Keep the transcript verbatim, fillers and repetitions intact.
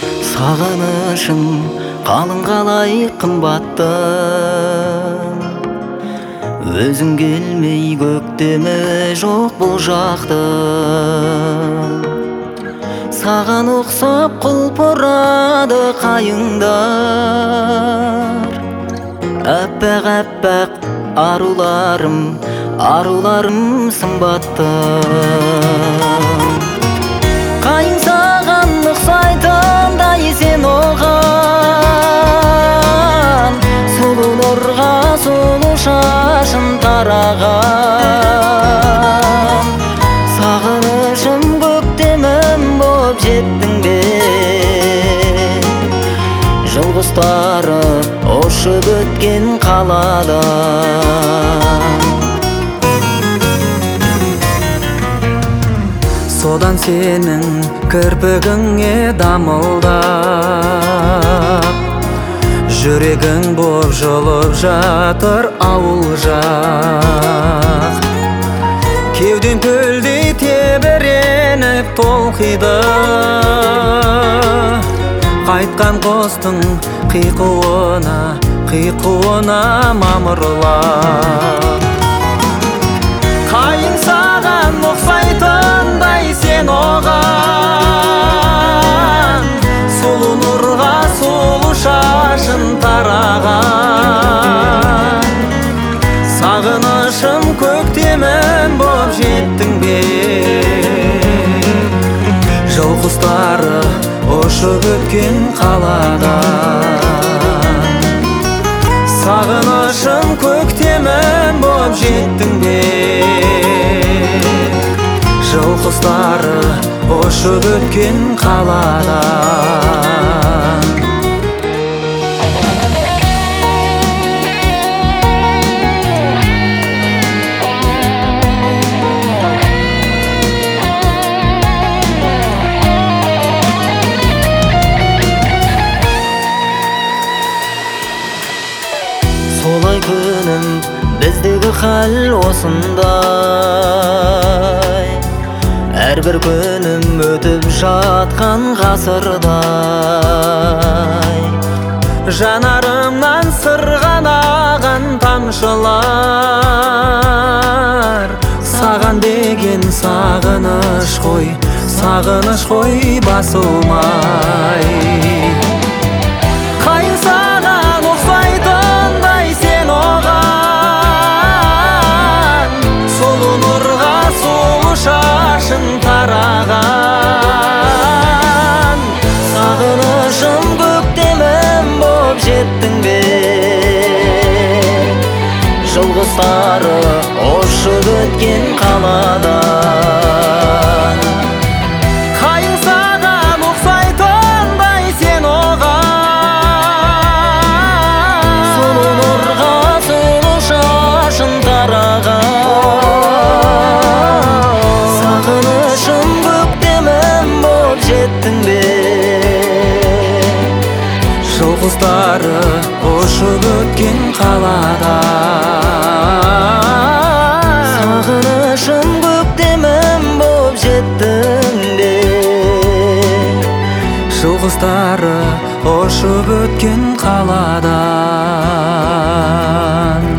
Сағынышың қалың қалай қымбатты, өзің келмей көктемі жоқ бұл жақты. Саған ұқсап құлпырады қайыңдар, әппақ-әппақ аруларым, аруларым сымбатты. Қайың саған ұқсайтындай сен оған, сұлу нұрға сұлу шашын тараған. Сағынышым көктемім боп жеттің бе, жыл құстары ұшып өткен қаладан. Содан сенің кірпігіңе дамылдап, жүрегің боп жылып жатыр ауыл жақ. Кеуден көлдей тебіреніп толқиды, қайтқан қостың қиқуына, қиқуына мамырлап. Қайың саған ұқсайтындай сен оған, сұлу нұрға сұлу шашын тараған. Сағынышым көктемім боп жеттің бе, жыл құстары ұшып өткен қаладан. Сағынышым көктемім боп жеттің бе, жыл құстары ұшып өткен қаладан. Солай күнім біздегі хал осындай, әрбір күнім өтіп жатқан ғасырдай. Жанарымнан сырғанаған тамшылар, саған деген сағыныш қой, сағыныш қой басылмай. Қайың саған ұқсайтындай сен оған, сұлу нұрға сұлу шашын тараған. Сағынышым көктемім боп жеттің бе, жыл құстары ұшып өткен қаладан. Қайың саған ұқсайтындай сен оған, сұлу нұрға сұлу шашын тараған. Сағынышым көктемім боп жеттің бе, жыл құстары ұшып өткен қаладан. Сағынышым көктемім боп жеттің бе, жыл құстары ұшып өткен қаладан.